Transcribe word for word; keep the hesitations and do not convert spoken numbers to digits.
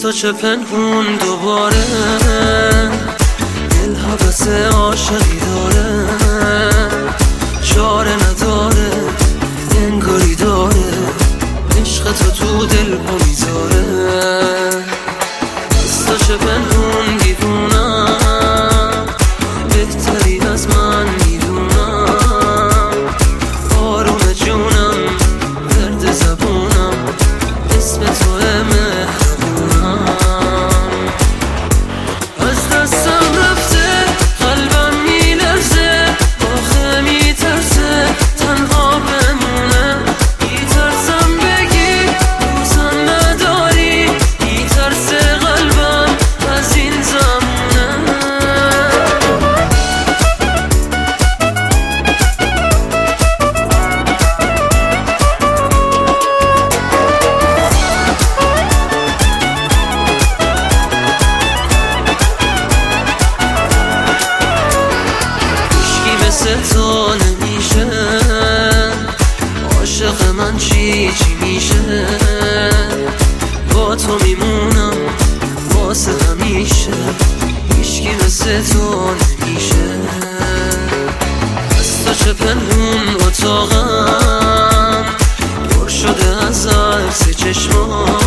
تو چه پنهون دوباره دل حوث عاشقی داره، چاره نداره انگاری داره، عشق تو تو دل پا میذاره. از تو چه پنهون دیوونم، بهتری از من میدونم، آروم جونم درد زبونم، اسم تو مهربونم. از دستم رفته قلبم میلرزه، آخه میترسه تنها بمونه، میترسم بگی دوستم نداری، میترسه قلبم از این زمونه. مثل تو نمیشه، عاشق من چی چی میشه، با تو میمونم واسه همیشه، هیچکی مثل تو نمیشه. از تو چه پنهون اتاقم پر شده از عکس چشمام،